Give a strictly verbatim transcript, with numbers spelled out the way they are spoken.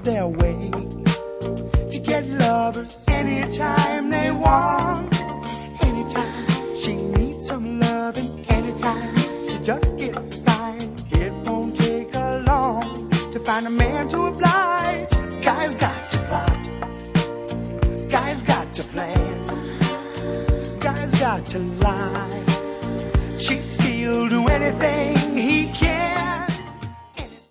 their way to get lovers anytime they want. Anytime she needs some loving, anytime she just gets a sign. It won't take her long to find a man to oblige. Guys got to plot, guys got to plan, guys got to lie. She'd still do anything he can.